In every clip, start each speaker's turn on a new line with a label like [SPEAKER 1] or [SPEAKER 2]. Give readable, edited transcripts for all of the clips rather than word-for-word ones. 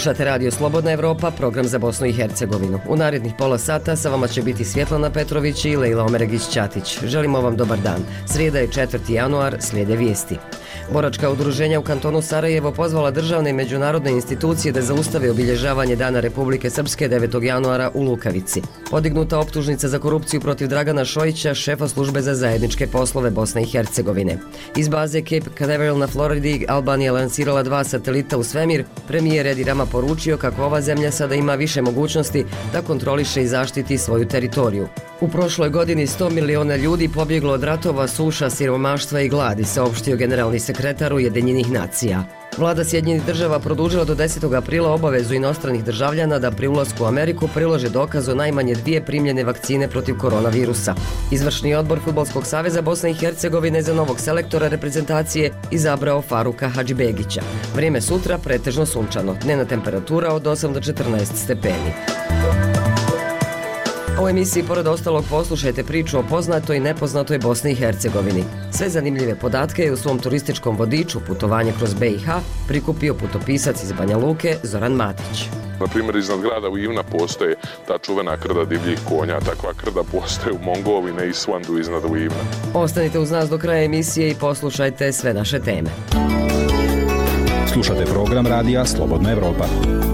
[SPEAKER 1] Slušate Radio Slobodna Evropa, program za Bosnu i Hercegovinu. U narednih pola sata sa vama će biti Svjetlana Petrović i Lejla Omeregić-Ćatić. Želimo vam dobar dan. Srijeda je 4. januar, slijede vijesti. Boračka udruženja u kantonu Sarajevo pozvala državne i međunarodne institucije da zaustave obilježavanje Dana Republike Srpske 9. januara u Lukavici. Podignuta optužnica za korupciju protiv Dragana Šojića, šefa službe za zajedničke poslove Bosne i Hercegovine. Iz baze Cape Canaveral na Floridi Albanija lansirala 2 satelita u svemir. Premijer Edi Rama poručio kako ova zemlja sada ima više mogućnosti da kontroliše i zaštiti svoju teritoriju. U prošloj godini 100 miliona ljudi pobjeglo od ratova, suša, siromaštva i gladi, saopštio generalni sekretar Ujedinjenih nacija. Vlada Sjedinjenih država produžila do 10. aprila obavezu inostranih državljana da pri ulasku u Ameriku prilože dokaz o najmanje 2 primljene vakcine protiv koronavirusa. Izvršni odbor Fudbalskog saveza Bosne i Hercegovine za novog selektora reprezentacije izabrao Faruka Hadžibegića. Vrijeme sutra pretežno sunčano, dnevna temperatura od 8 do 14 stepeni. U emisiji pored ostalog poslušajte priču o poznatoj i nepoznatoj Bosni i Hercegovini. Sve zanimljive podatke je u svom turističkom vodiču Putovanje kroz BiH prikupio putopisac iz Banja Luke Zoran Matić.
[SPEAKER 2] Na primjer, iznad grada Livna postoje ta čuvena krda divljih konja, takva krda postoje u Mongoliji, na Islandu iznad Livna.
[SPEAKER 1] Ostanite uz nas do kraja emisije i poslušajte sve naše teme.
[SPEAKER 3] Slušate program radija Slobodna Evropa.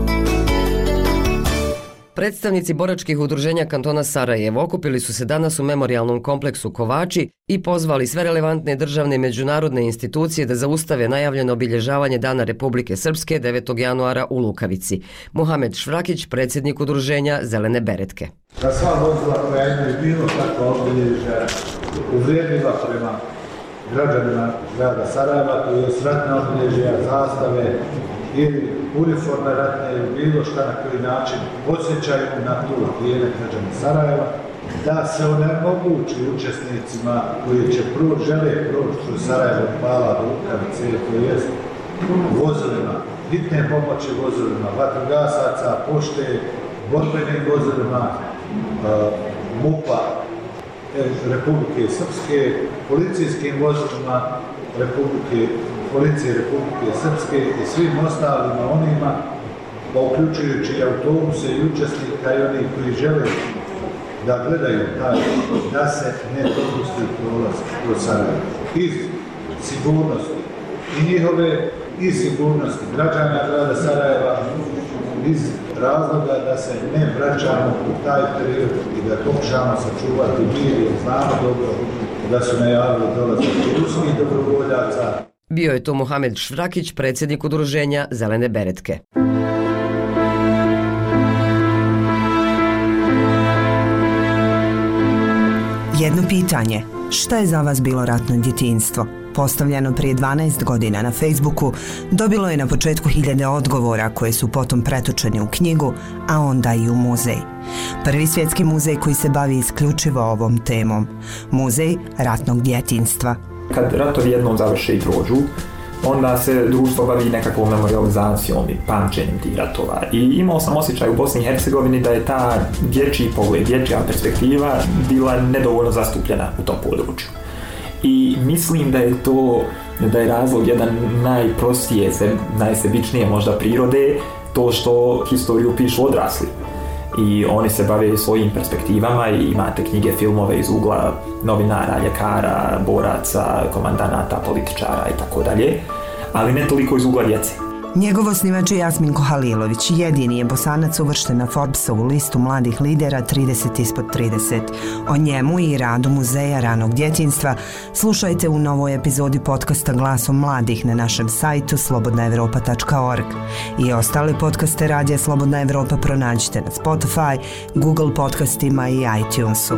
[SPEAKER 1] Predstavnici boračkih udruženja kantona Sarajevo okupili su se danas u memorijalnom kompleksu Kovači i pozvali sve relevantne državne i međunarodne institucije da zaustave najavljeno obilježavanje Dana Republike Srpske 9. januara u Lukavici. Muhamed Švrakić, predsjednik udruženja Zelene beretke.
[SPEAKER 4] Da sva vozila koja imaju bilo takva obilježja uvredljiva prema građanima grada Sarajeva, to je ratna obilježja, zastave ili uniforme ratne ili bilo šta na koji način podsjećaju na tu vrijeme građana Sarajeva, da se onemogući učesnicima koji će žele proći kroz Sarajevo, Pala, Lukavice, to jest vozilima hitne pomoći, vozilima vatrogasaca, pošte, borbenim vozilima, MUP-a Republike Srpske, policijskim vozilima Policije Republike Srpske i svim ostalima onima, uključujući autobuse i učesnika i oni koji žele da gledaju taj, da se ne dopusti prolaz kroz Sarajevo. Iz sigurnosti i njihove i sigurnosti građana grada Sarajeva, iz razloga da se ne vraćamo u taj period i da pokušamo sačuvati mir, jer znamo dobro da su najavili dolazak ruskih dobrovoljaca.
[SPEAKER 1] Bio je to Muhamed Švrakić, predsjednik udruženja Zelene beretke.
[SPEAKER 5] Jedno pitanje. Šta je za vas bilo ratno djetinjstvo? Postavljeno prije 12 godina na Facebooku, dobilo je na početku hiljade odgovora koje su potom pretočeni u knjigu, a onda i u muzej. Prvi svjetski muzej koji se bavi isključivo ovom temom. Muzej ratnog djetinjstva.
[SPEAKER 6] Kad ratovi jednom završe i prođu, onda se društvo bavi nekakvom memorializacijom i pamćenjem tih ratova. I imao sam osjećaj u Bosni i Hercegovini da je ta dječji pogled, dječja perspektiva bila nedovoljno zastupljena u tom području. I mislim da je razlog jedan najprostije, najsebičnije možda prirode, to što historiju pišu odrasli. I oni se bave svojim perspektivama i imate knjige, filmove iz ugla novinara, ljekara, boraca, komandanata, političara i tako dalje, ali ne toliko iz ugla djece.
[SPEAKER 5] Njegov osnivač je Jasminko Halilović, jedini je Bosanac uvršten na Forbesovu listu mladih lidera 30 ispod 30. O njemu i radu Muzeja ranog djetinjstva slušajte u novoj epizodi podcasta Glasom mladih na našem sajtu slobodnaevropa.org. I ostale podcaste Radija Slobodna Evropa pronađite na Spotify, Google podcastima i iTunesu.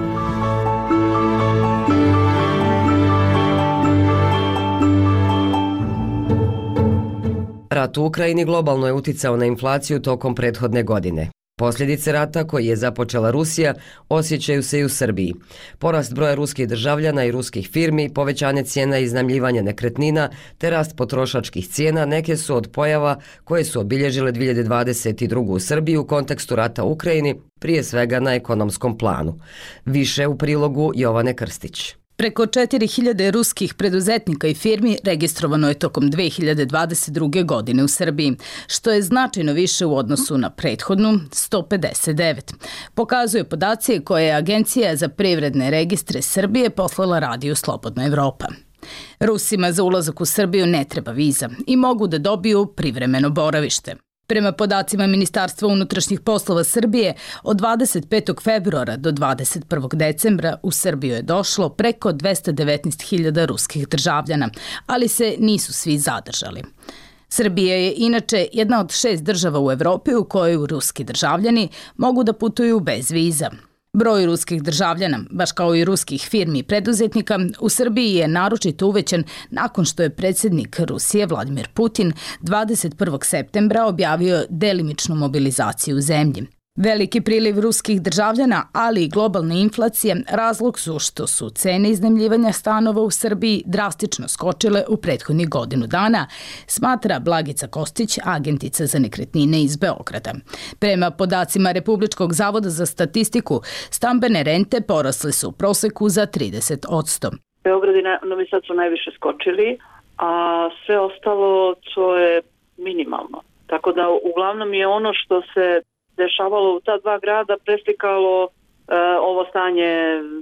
[SPEAKER 1] Rat u Ukrajini globalno je uticao na inflaciju tokom prethodne godine. Posljedice rata, koji je započela Rusija, osjećaju se i u Srbiji. Porast broja ruskih državljana i ruskih firmi, povećanje cijena i iznajmljivanja nekretnina te rast potrošačkih cijena neke su od pojava koje su obilježile 2022. u Srbiji u kontekstu rata u Ukrajini, prije svega na ekonomskom planu. Više u prilogu Jovane Krstić.
[SPEAKER 7] Preko 4000 ruskih preduzetnika i firmi registrovano je tokom 2022. godine u Srbiji, što je značajno više u odnosu na prethodnu 159. Pokazuju podaci koje je Agencija za privredne registre Srbije poslala Radiju Slobodna Evropa. Rusima za ulazak u Srbiju ne treba viza i mogu da dobiju privremeno boravište. Prema podacima Ministarstva unutrašnjih poslova Srbije, od 25. februara do 21. decembra u Srbiju je došlo preko 219.000 ruskih državljana, ali se nisu svi zadržali. Srbija je inače jedna od 6 država u Evropi u kojoj ruski državljani mogu da putuju bez viza. Broj ruskih državljana, baš kao i ruskih firmi i preduzetnika, u Srbiji je naročito uvećan nakon što je predsjednik Rusije Vladimir Putin 21. septembra objavio delimičnu mobilizaciju u zemlji. Veliki priliv ruskih državljana, ali i globalna inflacija razlog su što su cene iznajmljivanja stanova u Srbiji drastično skočile u prethodnih godinu dana, smatra Blagica Kostić, agentica za nekretnine iz Beograda. Prema podacima Republičkog zavoda za statistiku, stambene rente porasle su u proseku za 30%.
[SPEAKER 8] Beograd i Novi Sad su najviše skočili, a sve ostalo to je minimalno. Tako da uglavnom je ono što se dešavalo u ta dva grada preslikalo ovo stanje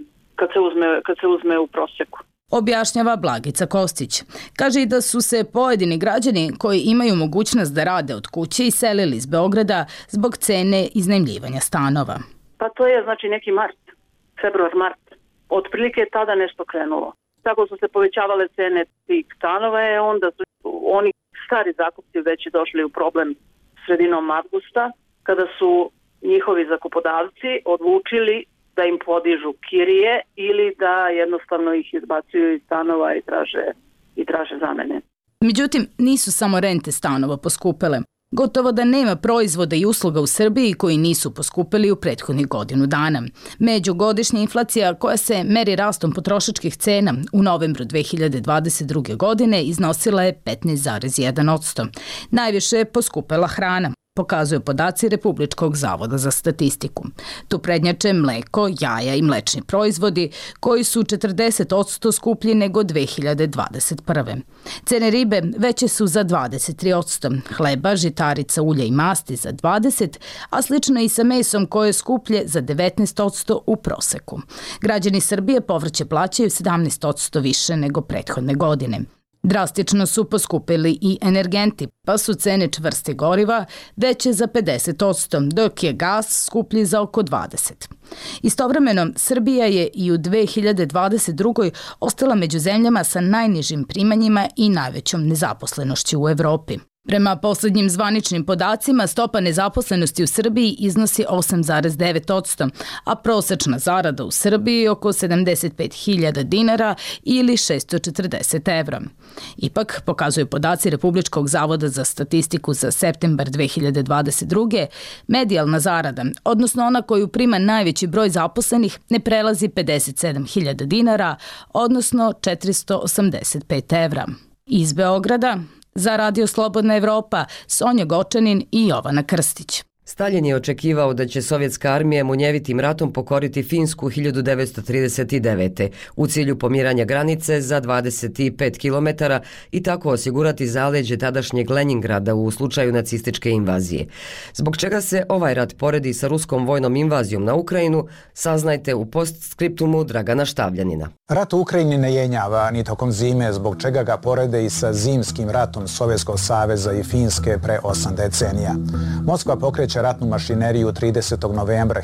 [SPEAKER 8] kad se uzme u prosjeku.
[SPEAKER 7] Objašnjava Blagica Kostić. Kaže i da su se pojedini građani koji imaju mogućnost da rade od kuće iselili iz Beograda zbog cene iznajmljivanja stanova.
[SPEAKER 8] Pa to je znači neki februar-mart. Otprilike je tada nešto krenulo. Tako su se povećavale cene tih stanova, onda su oni stari zakupci već došli u problem sredinom avgusta, kada su njihovi zakupodavci odlučili da im podižu kirije ili da jednostavno ih izbacuju iz stanova i traže zamene.
[SPEAKER 7] Međutim, nisu samo rente stanova poskupele. Gotovo da nema proizvoda i usluga u Srbiji koji nisu poskupili u prethodnih godinu dana. Međugodišnja inflacija koja se meri rastom potrošačkih cena u novembru 2022. godine iznosila je 15,1%. Najviše je poskupela hrana, pokazuju podaci Republičkog zavoda za statistiku. Tu prednjače mleko, jaja i mlečni proizvodi koji su 40% skuplji nego 2021. Cene ribe veće su za 23%, hleba, žitarica, ulja i masti za 20%, a slično i sa mesom koje je skuplje za 19% u proseku. Građani Srbije povrće plaćaju 17% više nego prethodne godine. Drastično su poskupili i energenti, pa su cene čvrstih goriva veće za 50%, dok je gas skuplji za oko 20%. Istovremeno, Srbija je i u 2022. ostala među zemljama sa najnižim primanjima i najvećom nezaposlenošću u Evropi. Prema poslednjim zvaničnim podacima, stopa nezaposlenosti u Srbiji iznosi 8,9%, a prosečna zarada u Srbiji je oko 75.000 dinara ili 640 evra. Ipak, pokazuju podaci Republičkog zavoda za statistiku za septembar 2022. medijalna zarada, odnosno ona koju prima najveći broj zaposlenih, ne prelazi 57.000 dinara, odnosno 485 evra. Iz Beograda, za Radio Slobodna Evropa, Sonja Gočanin i Jovana Krstić.
[SPEAKER 1] Staljin je očekivao da će sovjetska armija munjevitim ratom pokoriti Finsku 1939. u cilju pomiranja granice za 25 km i tako osigurati zaleđe tadašnjeg Leningrada u slučaju nacističke invazije. Zbog čega se ovaj rat poredi sa ruskom vojnom invazijom na Ukrajinu, saznajte u postskriptumu Dragana Štavljanina.
[SPEAKER 9] Rat u Ukrajini ne jenjava ni tokom zime, zbog čega ga porede i sa zimskim ratom Sovjetskog saveza i Finske pre 8 decenija. Moskva pokreće ratnu mašineriju 30. novembra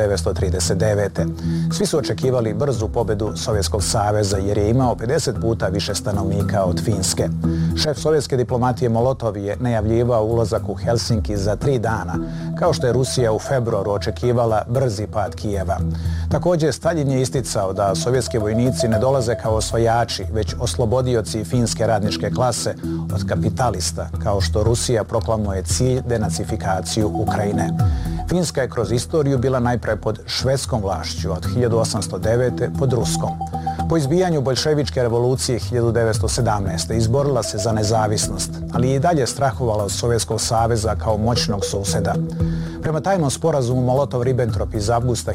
[SPEAKER 9] 1939. Svi su očekivali brzu pobedu Sovjetskog saveza jer je imao 50 puta više stanovnika od Finske. Šef sovjetske diplomatije Molotov je najavljivao ulazak u Helsinki za 3 dana, kao što je Rusija u februaru očekivala brzi pad Kijeva. Također, Staljin je isticao da sovjetski vojnici ne dolaze kao osvajači, već oslobodioci finske radničke klase od kapitalista, kao što Rusija proklamuje cilj denacifikaciju Ukrajine. Finska je kroz istoriju bila najpre pod švedskom vlašću, od 1809. pod ruskom. Po izbijanju boljševičke revolucije 1917. izborila se za nezavisnost, ali i dalje strahovala od Sovjetskog saveza kao moćnog suseda. Prema tajnom sporazumu Molotov-Ribbentrop iz avgusta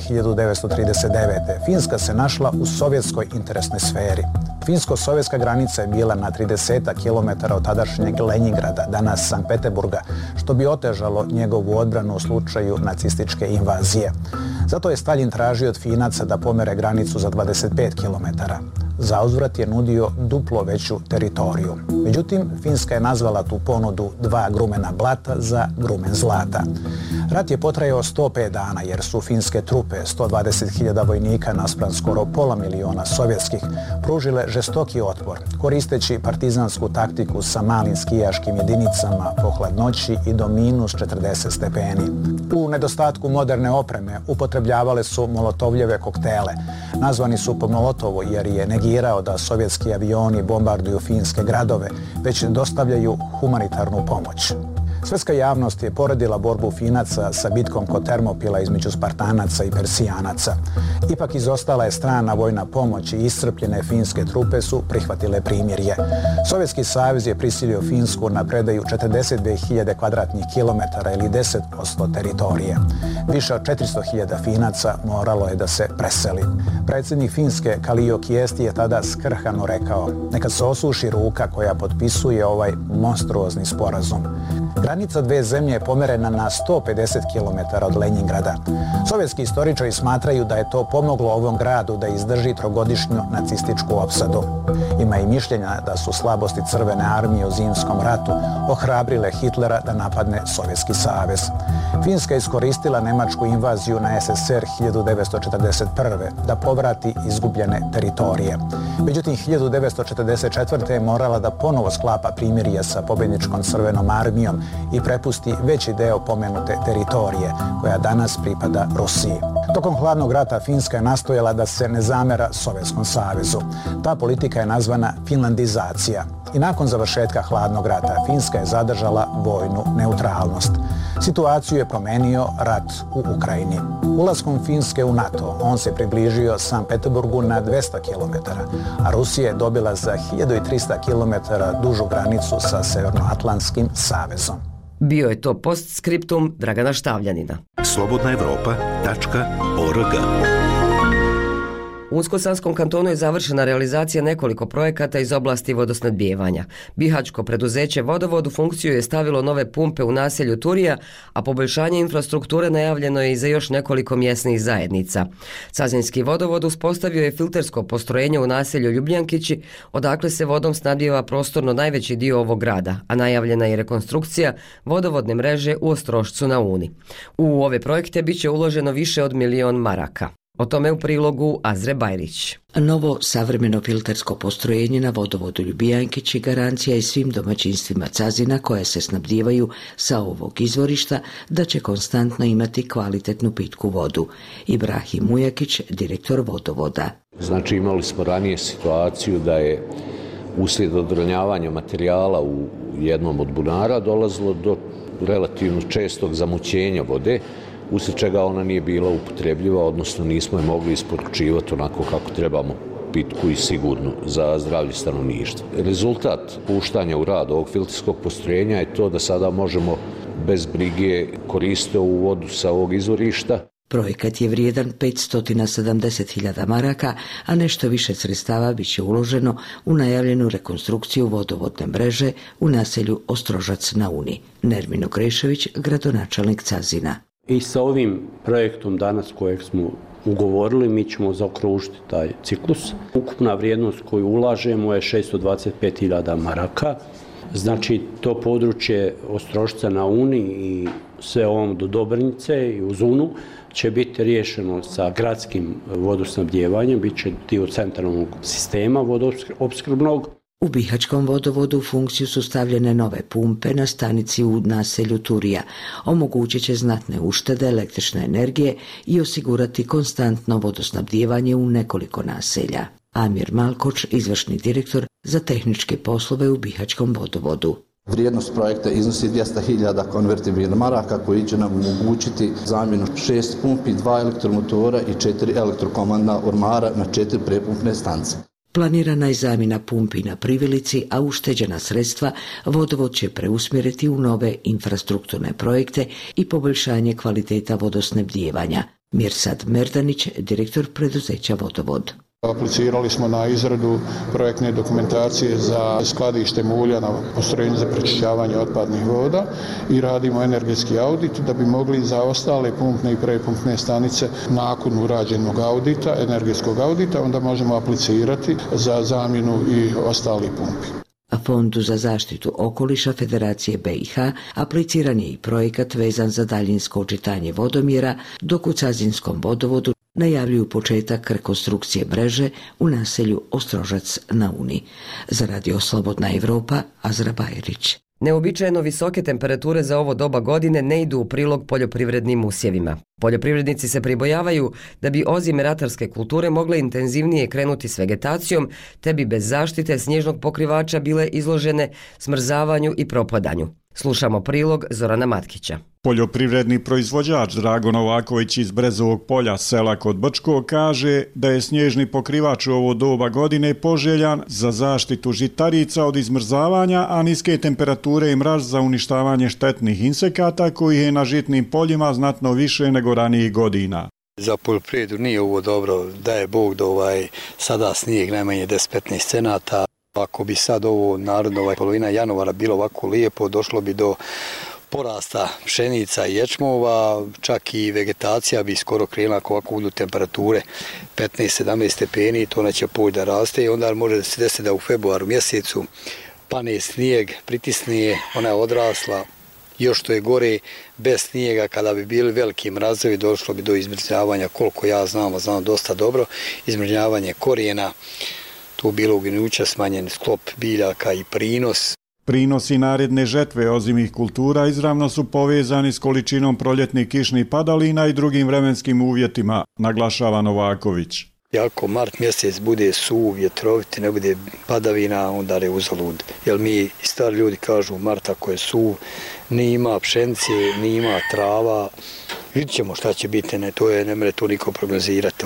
[SPEAKER 9] 1939. Finska se našla u sovjetskoj interesnoj sferi. Finsko-sovjetska granica je bila na 30 km od tadašnjeg Leningrada, danas Sankt Peteburga, što bi otežalo njegovu odbranu u slučaju nacističke invazije. Zato je Stalin tražio od Finaca da pomere granicu za 25 km. Zauzvrat je nudio duplo veću teritoriju. Međutim, Finska je nazvala tu ponudu 2 grumena blata za grumen zlata. Rat je potrajao 105 dana jer su finske trupe, 120.000 vojnika naspram skoro pola miliona sovjetskih, pružile žestoki otpor, koristeći partizansku taktiku sa malim skijaškim jedinicama po hladnoći i do minus 40 stepeni. U nedostatku moderne opreme upotrebljavale su molotovljeve koktele. Nazvani su po Molotovu jer je negirao da sovjetski avioni bombarduju finske gradove, već dostavljaju humanitarnu pomoć. Svjetska javnost je poredila borbu Finaca sa bitkom kod Termopila između Spartanaca i Persijanaca. Ipak izostala je strana vojna pomoć i iscrpljene finske trupe su prihvatile primirje. Sovjetski savez je prisilio Finsku na predaju 42.000 kvadratnih kilometara ili 10% teritorije. Više od 400.000 Finaca moralo je da se preseli. Predsjednik Finske Kallio Kiesti je tada skrhano rekao: "Neka se osuši ruka koja potpisuje ovaj monstruozni sporazum." Granica dve zemlje je pomerena na 150 km od Leningrada. Sovjetski istoričari smatraju da je to pomoglo ovom gradu da izdrži trogodišnju nacističku opsadu. Ima i mišljenja da su slabosti Crvene armije u Zimskom ratu ohrabrile Hitlera da napadne Sovjetski savez. Finska je iskoristila nemačku invaziju na SSR 1941. da povrati izgubljene teritorije. Međutim, 1944. je morala da ponovo sklapa primirje sa pobjedničkom Crvenom armijom i prepusti veći deo pomenute teritorije, koja danas pripada Rusiji. Tokom hladnog rata Finska je nastojala da se ne zamera Sovjetskom savezu. Ta politika je nazvana finlandizacija. I nakon završetka hladnog rata Finska je zadržala vojnu neutralnost. Situaciju je promenio rat u Ukrajini. Ulaskom Finske u NATO on se približio Sankt Peteburgu na 200 km, a Rusija je dobila za 1300 km dužu granicu sa Severnoatlantskim savezom.
[SPEAKER 1] Bio je to postskriptum Dragana Štavljanina.
[SPEAKER 10] slobodnaevropa.org.
[SPEAKER 1] U Unsko-Sanskom kantonu je završena realizacija nekoliko projekata iz oblasti vodosnabdijevanja. Bihaćko preduzeće Vodovod u funkciju je stavilo nove pumpe u naselju Turija, a poboljšanje infrastrukture najavljeno je i za još nekoliko mjesnih zajednica. Cazinski vodovod uspostavio je filtersko postrojenje u naselju Ljubljankići, odakle se vodom snabdijeva prostorno najveći dio ovog grada, a najavljena je rekonstrukcija vodovodne mreže u Ostrošcu na Uni. U ove projekte bit će uloženo više od 1 milion maraka. O tome u prilogu Azre Bajrić.
[SPEAKER 11] Novo savremeno filtersko postrojenje na vodovodu Ljubijankići garancija je svim domaćinstvima Cazina koje se snabdijevaju sa ovog izvorišta da će konstantno imati kvalitetnu pitku vodu. Ibrahim Ujakić, direktor vodovoda.
[SPEAKER 12] Znači imali smo ranije situaciju da je uslijed odranjavanja materijala u jednom od bunara dolazilo do relativno čestog zamućenja vode, uslijed čega ona nije bila upotrebljiva, odnosno nismo je mogli isporučivati onako kako trebamo, pitku i sigurnu za zdravlje stanovništva. Rezultat puštanja u rad ovog filterskog postrojenja je to da sada možemo bez brige koristiti ovu vodu sa ovog izvorišta.
[SPEAKER 11] Projekat je vrijedan 570.000 maraka, a nešto više sredstava bit će uloženo u najavljenu rekonstrukciju vodovodne mreže u naselju Ostrožac na Uni. Nermino Krešević, gradonačelnik Cazina.
[SPEAKER 13] I sa ovim projektom danas kojeg smo ugovorili mi ćemo zaokružiti taj ciklus. Ukupna vrijednost koju ulažemo je 625.000 maraka. Znači to područje Ostrošca na Uni i sve ovom do Dobrnice i uz Unu će biti riješeno sa gradskim vodosnabdjevanjem, bit će dio centralnog sistema vodoopskrbnog.
[SPEAKER 11] U Bihaćkom vodovodu u funkciju su stavljene nove pumpe na stanici u naselju Turija. Omogućit će znatne uštede električne energije i osigurati konstantno vodosnabdijevanje u nekoliko naselja. Amir Malkoč, izvršni direktor za tehničke poslove u Bihaćkom vodovodu.
[SPEAKER 14] Vrijednost projekta iznosi 200.000 konvertibilnih maraka koji će nam omogućiti zamjenu 6 pumpi, 2 elektromotora i 4 elektrokomandna ormara na 4 prepumpne stanice.
[SPEAKER 11] Planirana je zamjena pumpi na Privilici, a ušteđena sredstva vodovod će preusmjeriti u nove infrastrukturne projekte i poboljšanje kvaliteta vodosnabdijevanja. Mirsad Merdanić, direktor preduzeća Vodovod.
[SPEAKER 10] Aplicirali smo na izradu projektne dokumentacije za skladište mulja na postrojenju za prečišćavanje otpadnih voda i radimo energetski audit da bi mogli za ostale pumpne i prepumpne stanice nakon urađenog audita, energetskog audita, onda možemo aplicirati za zamjenu i ostalih pumpi.
[SPEAKER 11] A Fondu za zaštitu okoliša Federacije BiH apliciran je i projekat vezan za daljinsko očitanje vodomjera, dok u Cazinskom vodovodu najavljuju početak rekonstrukcije mreže u naselju Ostrožac na Uni. Za Radio Slobodna Evropa, Azra Bajerić.
[SPEAKER 1] Neobičajeno visoke temperature za ovo doba godine ne idu u prilog poljoprivrednim usjevima. Poljoprivrednici se pribojavaju da bi ozime ratarske kulture mogle intenzivnije krenuti s vegetacijom, te bi bez zaštite snježnog pokrivača bile izložene smrzavanju i propadanju. Slušamo prilog Zorana Matkića.
[SPEAKER 15] Poljoprivredni proizvođač Drago Novaković iz Brezovog polja sela kod Brčko kaže da je snježni pokrivač u ovo doba godine poželjan za zaštitu žitarica od izmrzavanja, a niske temperature i mraz za uništavanje štetnih insekata kojih je na žitnim poljima znatno više nego ranijih godina.
[SPEAKER 16] Za poljoprivredu nije ovo dobro, daje Bog da sada snijeg najmanje 10-15 cenata. Ako bi sad ovo narodno polovina januara bilo ovako lijepo, došlo bi do porasta pšenica i ječmova, čak i vegetacija bi skoro krenula ako ovako budu temperature 15-17 stepeni, to neće poći da raste i onda može se desiti da u februaru mjesecu pane snijeg, pritisne, ona je odrasla, još što je gore, bez snijega kada bi bili veliki mrazovi došlo bi do izmrzavanja, koliko ja znam dosta dobro, izmrzavanje korijena, tu bilo uginuća, smanjen sklop biljaka i prinos.
[SPEAKER 15] Prinosi naredne žetve ozimih kultura izravno su povezani s količinom proljetnih kišnih padalina i drugim vremenskim uvjetima, naglašava Novaković.
[SPEAKER 16] Ako mart mjesec bude suv, vjetrovit, ne bude padavina, onda je uzalud. Jer mi stari ljudi kažu mart ako je suv, ni ima pšenice, ni ima trava. Vidjet ćemo šta će biti, ne mere to niko prognozirati.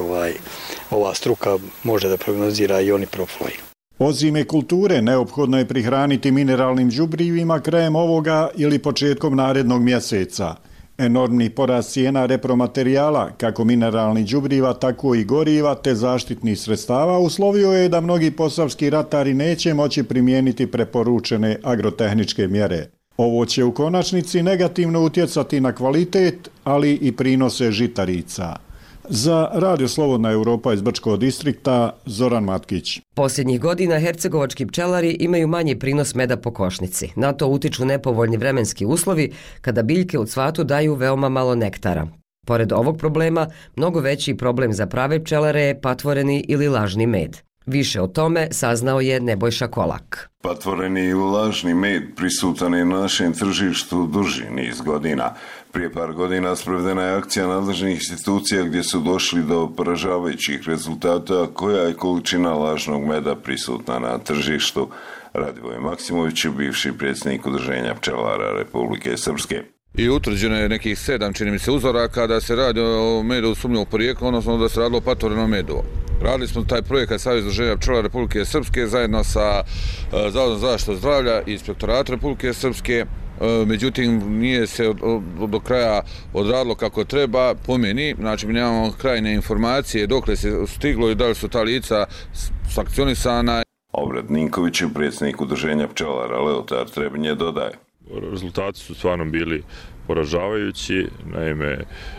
[SPEAKER 16] Ova struka može da prognozira i oni profloji.
[SPEAKER 15] Ozime kulture neophodno je prihraniti mineralnim đubrivima krajem ovoga ili početkom narednog mjeseca. Enormni porast cijena repromaterijala, kako mineralnih đubriva, tako i goriva te zaštitnih sredstava, uslovio je da mnogi posavski ratari neće moći primijeniti preporučene agrotehničke mjere. Ovo će u konačnici negativno utjecati na kvalitet, ali i prinose žitarica. Za Radio Slobodna Evropa iz Brčkog distrikta, Zoran Matkić.
[SPEAKER 1] Posljednjih godina hercegovački pčelari imaju manji prinos meda po košnici. Na to utiču nepovoljni vremenski uslovi kada biljke u cvatu daju veoma malo nektara. Pored ovog problema, mnogo veći problem za prave pčelare je patvoreni ili lažni med. Više o tome saznao je Nebojša Kolak.
[SPEAKER 17] Patvoreni ili lažni med prisutan je na našem tržištu duži niz godina. Prije par godina sprovedena je akcija nadležnih institucija gdje su došli do poražavajućih rezultata koja je količina lažnog meda prisutna na tržištu. Radivoj Maksimović je bivši predsjednik Udruženja pčelara Republike Srpske.
[SPEAKER 18] I utvrđeno je nekih 7, čini mi se, uzoraka da se radi o medu sumnjivog porijekla, odnosno da se radilo o patvorenom medu. Radili smo taj projekat Savez udruženja pčelara Republike Srpske zajedno sa Zavodom za zaštitu zdravlja i Inspektorata Republike Srpske. Međutim, nije se do kraja odradilo kako treba, po meni, znači mi nemamo krajne informacije dokle se stiglo i da li su ta lica sankcionisana.
[SPEAKER 17] Obred Ninković je predsjednik Udruženja pčelara Leotar Trebinje dodaje.
[SPEAKER 2] Rezultati su stvarno bili poražavajući, naime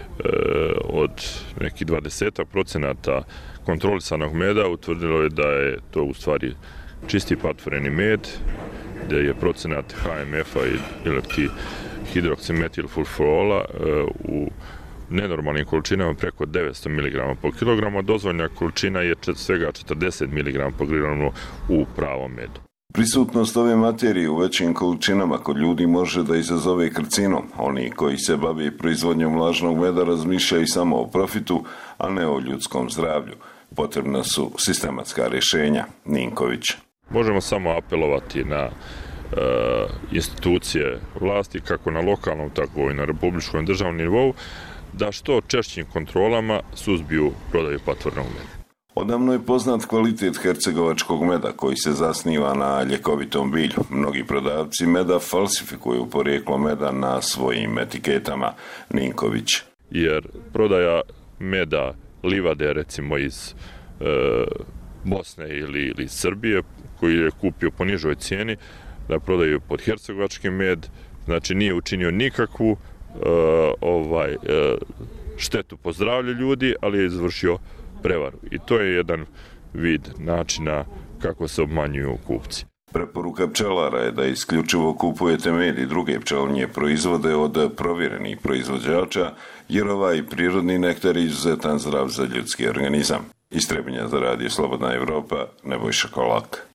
[SPEAKER 2] od nekih 20% kontrolisanog meda utvrdilo je da je to u stvari čisti patvoreni med, gdje je procenat HMF-a ili hidroksimetilfulfurola u nenormalnim količinama preko 900 mg po kilogramu, a dozvoljena količina je svega 40 mg po kilogramu u pravom medu.
[SPEAKER 17] Prisutnost ove materije u većim količinama kod ljudi može da izazove karcinom. Oni koji se bave proizvodnjom lažnog meda razmišljaju samo o profitu, a ne o ljudskom zdravlju. Potrebna su sistematska rješenja. Ninković.
[SPEAKER 2] Možemo samo apelovati na institucije vlasti, kako na lokalnom, tako i na republičkom državnom nivou, da što češćim kontrolama suzbiju prodaju patvornog meda.
[SPEAKER 17] Odavno je poznat kvalitet hercegovačkog meda koji se zasniva na ljekovitom bilju. Mnogi prodavci meda falsifikuju porijeklo meda na svojim etiketama. Ninković.
[SPEAKER 2] Jer prodaja meda livade recimo iz Bosne ili Srbije koji je kupio po nižoj cijeni da prodaju pod hercegovački med, znači nije učinio nikakvu štetu po zdravlju ljudi, ali je izvršio prevaru. I to je jedan vid načina kako se obmanjuju kupci.
[SPEAKER 17] Preporuka pčelara je da isključivo kupujete med i druge pčelinje proizvode od provjerenih proizvođača, jer ovaj prirodni nektar je izuzetan zdrav za ljudski organizam. Iz Trebinja za Radio Slobodna Evropa, Nebojša Kolak.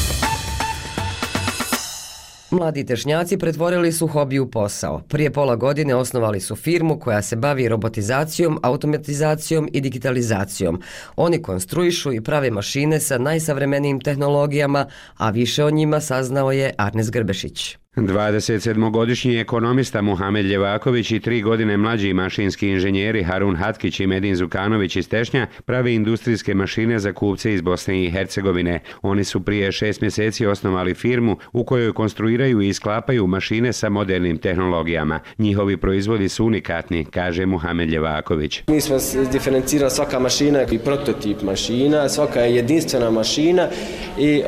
[SPEAKER 1] Mladi tešnjaci pretvorili su hobi u posao. Prije pola godine osnovali su firmu koja se bavi robotizacijom, automatizacijom i digitalizacijom. Oni konstruišu i prave mašine sa najsavremenijim tehnologijama, a više o njima saznao je Arnes Grbešić.
[SPEAKER 19] 27-godišnji ekonomista Muhamed Ljevaković i 3 godine mlađi mašinski inženjeri Harun Hatkić i Medin Zukanović iz Tešnja pravi industrijske mašine za kupce iz Bosne i Hercegovine. Oni su prije 6 mjeseci osnovali firmu u kojoj konstruiraju i sklapaju mašine sa modernim tehnologijama. Njihovi proizvodi su unikatni, kaže Muhamed Ljevaković.
[SPEAKER 20] Mi smo diferencirali, svaka mašina i prototip mašina, svaka je jedinstvena mašina i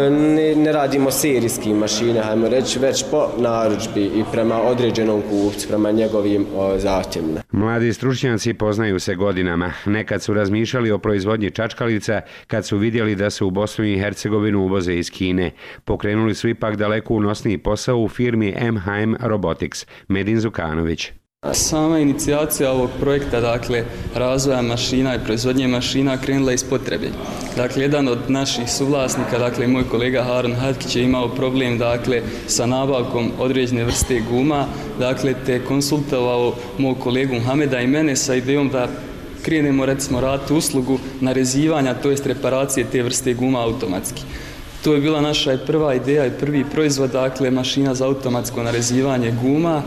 [SPEAKER 20] ne radimo serijski mašine, hajmo reći, već po narudžbi i prema određenom kupcu, prema njegovim zahtjevima.
[SPEAKER 19] Mladi stručnjaci poznaju se godinama. Nekad su razmišljali o proizvodnji čačkalica kad su vidjeli da se u Bosnu i Hercegovinu uvoze iz Kine. Pokrenuli su ipak daleko unosniji posao u firmi MHM Robotics. Medin Zukanović.
[SPEAKER 21] Sama inicijacija ovog projekta, dakle, razvoja mašina i proizvodnje mašina krenula iz potrebe. Dakle, jedan od naših suvlasnika, dakle, moj kolega Harun Hatkić je imao problem, dakle, sa nabavkom određene vrste guma, dakle, te konsultovao mog kolegu Muhameda i mene sa idejom da krenemo, recimo, raditi uslugu narezivanja, to jest reparacije te vrste guma automatski. To je bila naša prva ideja i prvi proizvod, dakle, mašina za automatsko narezivanje guma,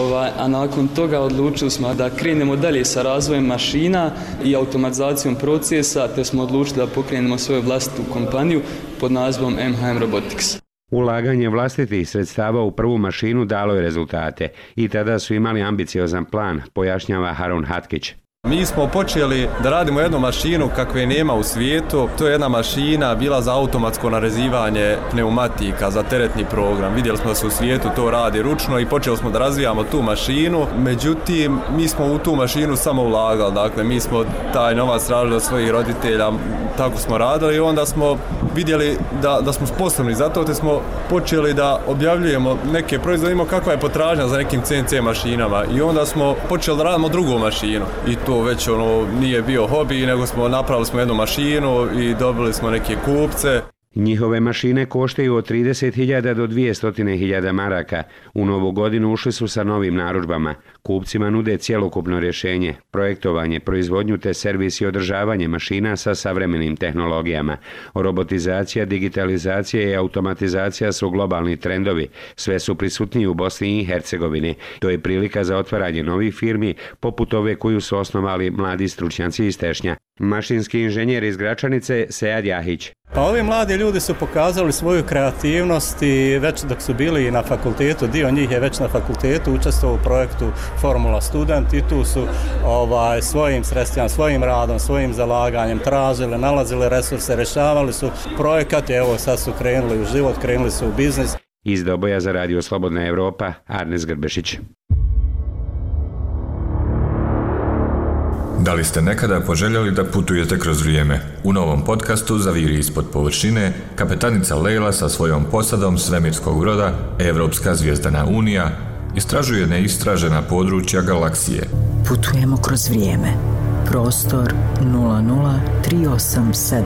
[SPEAKER 21] a nakon toga odlučili smo da krenemo dalje sa razvojem mašina i automatizacijom procesa, te smo odlučili da pokrenemo svoju vlastitu kompaniju pod nazivom MHM Robotics.
[SPEAKER 19] Ulaganje vlastitih sredstava u prvu mašinu dalo je rezultate i tada su imali ambiciozan plan, pojašnjava Harun Hatkić.
[SPEAKER 22] Mi smo počeli da radimo jednu mašinu kakve nema u svijetu. To je jedna mašina bila za automatsko narezivanje pneumatika, za teretni program. Vidjeli smo da se u svijetu to radi ručno i počeli smo da razvijamo tu mašinu. Međutim, mi smo u tu mašinu samo ulagali. Dakle, mi smo taj novac radili od svojih roditelja, tako smo radili i onda smo vidjeli da smo sposobni za to, te smo počeli da objavljujemo neke proizvode, kakva je potražnja za nekim CNC mašinama i onda smo počeli da radimo drugu mašinu i to već nije bio hobi, nego napravili smo jednu mašinu i dobili smo neke kupce.
[SPEAKER 19] Njihove mašine koštaju od 30.000 do 200.000 maraka. U novu godinu ušli su sa novim narudžbama. Kupcima nude cjelokupno rješenje, projektovanje, proizvodnju te servis i održavanje mašina sa savremenim tehnologijama. Robotizacija, digitalizacija i automatizacija su globalni trendovi. Sve su prisutniji u Bosni i Hercegovini. To je prilika za otvaranje novih firmi, poput ove koju su osnovali mladi stručnjaci iz Tešnja. Mašinski inženjer iz Gračanice, Sead Jahić.
[SPEAKER 23] Pa ovi mladi ljudi su pokazali svoju kreativnost i već dok su bili na fakultetu, dio njih je već na fakultetu učestvovao u projektu Formula Student i tu su svojim sredstvima, svojim radom, svojim zalaganjem tražili, nalazili resurse, rješavali su projekat i evo sad su krenuli u život, krenuli su u biznis.
[SPEAKER 19] Iz Doboja za Radio Slobodna Evropa, Arnes Grbešić.
[SPEAKER 24] Da li ste nekada poželjeli da putujete kroz vrijeme? U novom podcastu Zaviri ispod površine, kapetanica Leila sa svojom posadom svemirskog broda Evropska zvijezdana unija istražuje neistražena područja galaksije.
[SPEAKER 25] Putujemo kroz vrijeme. Prostor 00387.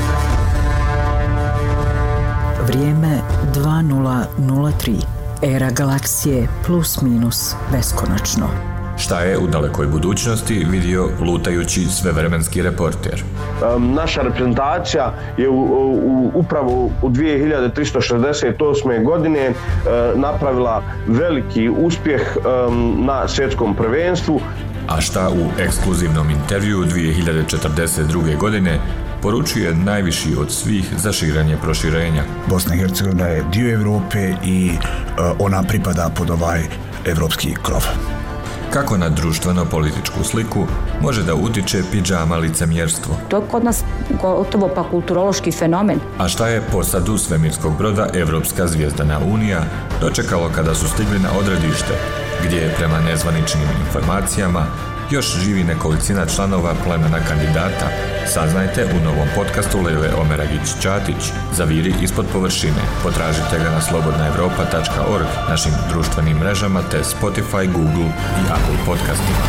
[SPEAKER 25] Vrijeme 2003. Era galaksije plus minus beskonačno.
[SPEAKER 24] Šta je u dalekoj budućnosti vidio lutajući svevremenski reporter?
[SPEAKER 26] Naša reprezentacija je upravo u 2368. godine napravila veliki uspjeh na svjetskom prvenstvu.
[SPEAKER 24] A šta u ekskluzivnom intervju 2042. godine poručuje najviši od svih za širenje proširenja.
[SPEAKER 3] Bosna i Hercegovina je dio Europe i ona pripada pod ovaj evropski krov.
[SPEAKER 24] Kako na društveno-političku sliku može da utiče pidžama licemjerstvo?
[SPEAKER 4] To je kod nas gotovo pa kulturološki fenomen.
[SPEAKER 24] A šta je posadu svemirskog broda Evropska zvijezdana unija dočekalo kada su stigli na odredište, gdje je prema nezvaničnim informacijama još živi nekolicina članova plemena kandidata? Saznajte u novom podcastu Lejle Omeragić-Ćatić Zaviri ispod površine. Potražite ga na slobodnaevropa.org, našim društvenim mrežama te Spotify, Google i Apple podcastima.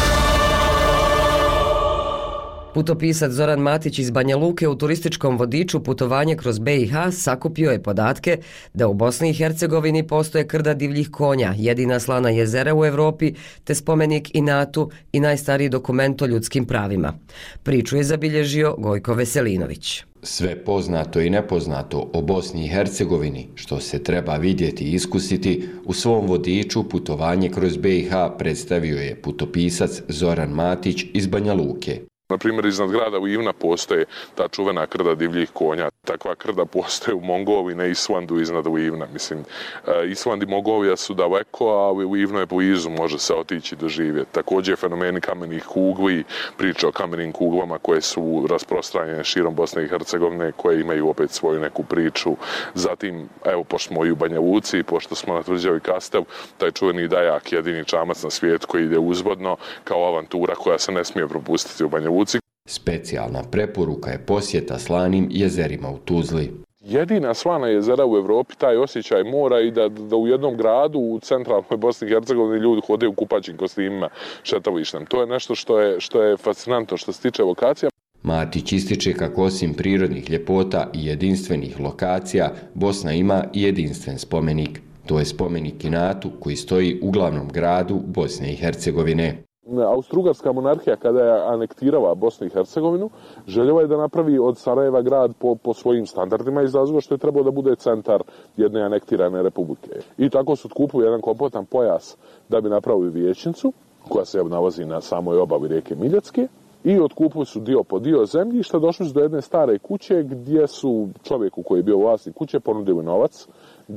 [SPEAKER 1] Putopisac Zoran Matić iz Banja Luke u turističkom vodiču Putovanje kroz BiH sakupio je podatke da u Bosni i Hercegovini postoje krda divljih konja, jedina slana jezera u Europi, te spomenik Inatu i najstariji dokument o ljudskim pravima. Priču je zabilježio Gojko Veselinović.
[SPEAKER 5] Sve poznato i nepoznato o Bosni i Hercegovini, što se treba vidjeti i iskusiti, u svom vodiču Putovanje kroz BiH predstavio je putopisac Zoran Matić iz Banja Luke.
[SPEAKER 6] Na primjer, iznad grada Livna postoje ta čuvena krda divljih konja. Takva krda postoje u Mongoliji, na Islandu iznad Livna. Mislim, Island i Mongolija su daleko, a Livno je blizu, može se otići doživjeti. Također fenomeni kamenih kugli, priča o kamenim kuglama koje su rasprostranjene širom Bosne i Hercegovine, koje imaju opet svoju neku priču. Zatim, evo, pošto smo i u Banja Luci, pošto smo na Tvrđavi Kastel, taj čuveni Dajak, jedini čamac na svijetu koji ide uzvodno, kao avantura koja se ne smije propustiti u Banja Luci.
[SPEAKER 5] Specijalna preporuka je posjeta slanim jezerima u Tuzli.
[SPEAKER 6] Jedina slana jezera u Europi, taj osjećaj mora i da u jednom gradu u centralnoj Bosni i Hercegovini ljudi hode u kupaćim kostimima šetalištem. To je nešto što je fascinantno što se tiče lokacija.
[SPEAKER 5] Matić ističe kako osim prirodnih ljepota i jedinstvenih lokacija, Bosna ima i jedinstven spomenik. To je spomenik Inatu koji stoji u glavnom gradu Bosne i Hercegovine.
[SPEAKER 6] Austro-Ugarska monarhija kada je anektirala Bosnu i Hercegovinu, željela je da napravi od Sarajeva grad po svojim standardima iz razloga što je trebao da bude centar jedne anektirane republike. I tako su otkupili jedan kompletan pojas da bi napravili vijećnicu, koja se nalazi na samoj obali rijeke Miljacke, i otkupili su dio po dio zemljišta, došli su do jedne stare kuće gdje su čovjeku koji je bio vlasnik kuće ponudili novac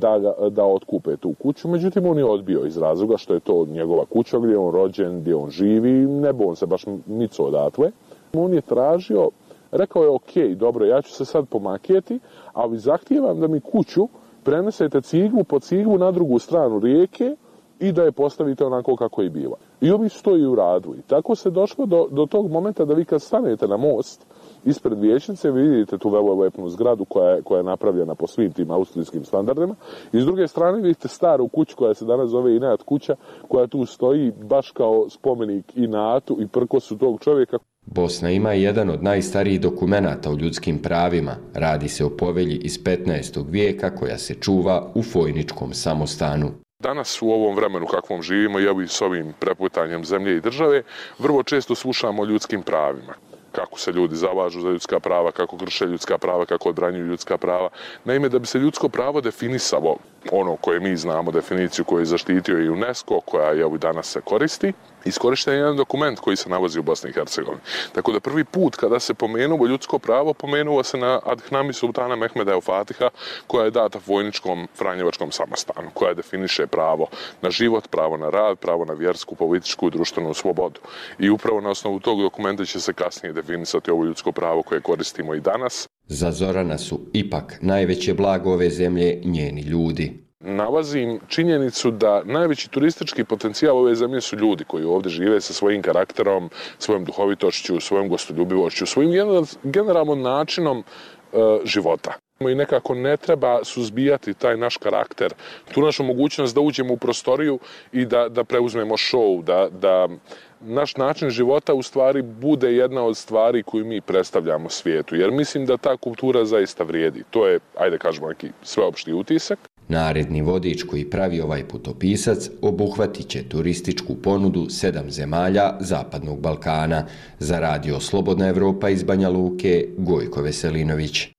[SPEAKER 6] da otkupe tu kuću, međutim on je odbio iz razloga što je to njegova kuća gdje je on rođen, gdje on živi, ne bi on se baš micao odatle. On je tražio, rekao je ok, dobro, ja ću se sad pomakijeti, ali zahtijevam da mi kuću prenesete ciglu po ciglu na drugu stranu rijeke i da je postavite onako kako je bila. I ovi su to i uradili. Tako se došlo do tog momenta da vi kad stanete na most ispred vijećnice, vi vidite tu vrlo lepnu zgradu koja je napravljena po svim tim austrijskim standardima. I s druge strane vidite staru kuću koja se danas zove Inat kuća, koja tu stoji baš kao spomenik Inatu i prkosu tog čovjeka.
[SPEAKER 5] Bosna ima jedan od najstarijih dokumenata o ljudskim pravima. Radi se o povelji iz 15. vijeka koja se čuva u Fojničkom samostanu.
[SPEAKER 6] Danas u ovom vremenu kakvom živimo, i s ovim preputanjem zemlje i države, vrlo često slušamo o ljudskim pravima. Kako se ljudi zalažu za ljudska prava, kako krše ljudska prava, kako odbranjuju ljudska prava. Naime, da bi se ljudsko pravo definisalo, ono koje mi znamo, definiciju koju je zaštitio i UNESCO, koja je danas se koristi, iskorišten je jedan dokument koji se nalazi u Bosni i Hercegovini. Tako da prvi put kada se pomenulo ljudsko pravo, pomenulo se na Adhnami sultana Mehmeda el Fatiha, koja je data Vojničkom Franjevačkom samostanu, koja definiše pravo na život, pravo na rad, pravo na vjersku, političku i društvenu slobodu. I upravo na osnovu tog dokumenta će se kasnije definisati ovo ljudsko pravo koje koristimo i danas.
[SPEAKER 5] Za Zorana su ipak najveće blago ove zemlje njeni ljudi.
[SPEAKER 6] Nalazim činjenicu da najveći turistički potencijal ove zemlje su ljudi koji ovdje žive sa svojim karakterom, svojom duhovitošću, svojom gostoljubivošću, svojim generalnom načinom života. I nekako ne treba suzbijati taj naš karakter, tu našu mogućnost da uđemo u prostoriju i da preuzmemo show, da naš način života u stvari bude jedna od stvari koju mi predstavljamo svijetu. Jer mislim da ta kultura zaista vrijedi. To je, ajde kažemo, neki sveopšti utisak.
[SPEAKER 5] Naredni vodič koji pravi ovaj putopisac obuhvatit će turističku ponudu 7 zemalja Zapadnog Balkana. Za radio Slobodna Evropa iz Banja Luke, Gojko Veselinović.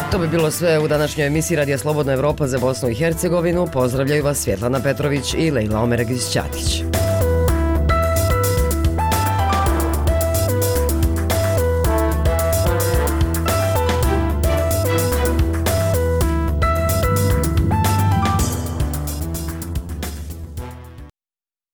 [SPEAKER 1] To bi bilo sve u današnjoj emisiji Radija Slobodna Evropa za Bosnu i Hercegovinu. Pozdravljaju vas Svjetlana Petrović i Lejla Omeregić-Ćatić.